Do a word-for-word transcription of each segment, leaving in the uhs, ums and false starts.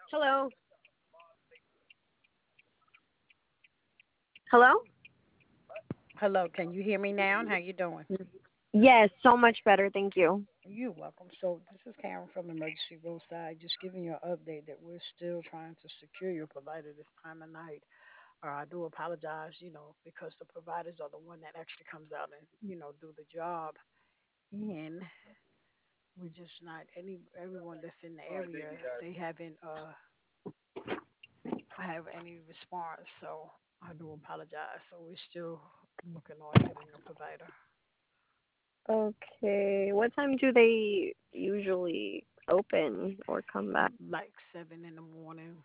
Hello. Hello? Hello, can you hear me now? How you doing? Yes, so much better. Thank you. You're welcome. So this is Karen from Emergency Roadside, just giving you an update that we're still trying to secure your provider this time of night. Or I do apologize, you know, because the providers are the one that actually comes out and you know do the job, and we're just not any everyone that's in the area. They haven't uh have any response, so I do apologize. So we're still looking on getting a provider. Okay. What time do they usually open or come back? Like seven in the morning.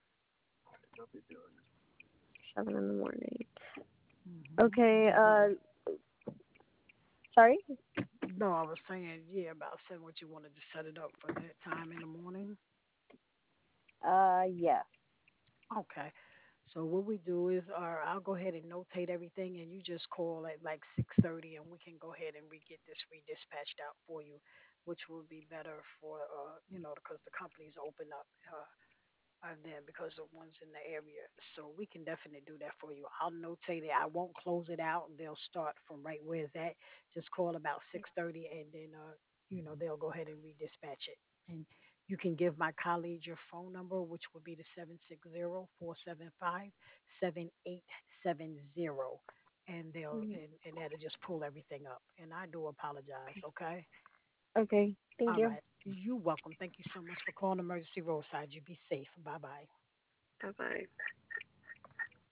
Seven in the morning. hmm Okay. What you? Uh, sorry. No, I was saying, yeah, about seven. What you wanted to set it up for that time in the morning? Uh, yeah. Okay. So what we do is, uh, I'll go ahead and notate everything, and you just call at like six thirty, and we can go ahead and we get this redispatched out for you, which will be better for, uh, you know, because the companies open up. Uh, are there because of ones in the area. So we can definitely do that for you. I'll notate it. I won't close it out, and they'll start from right where it's at. Just call about six thirty, and then uh, you know they'll go ahead and redispatch it. And you can give my colleague your phone number, which would be the seven six zero four seven five seven eight seven zero, and they'll Mhm. and, and that'll just pull everything up. And I do apologize. Okay. Okay. Thank All you. right. You're welcome. Thank you so much for calling Emergency Roadside. You be safe. Bye bye. Bye bye.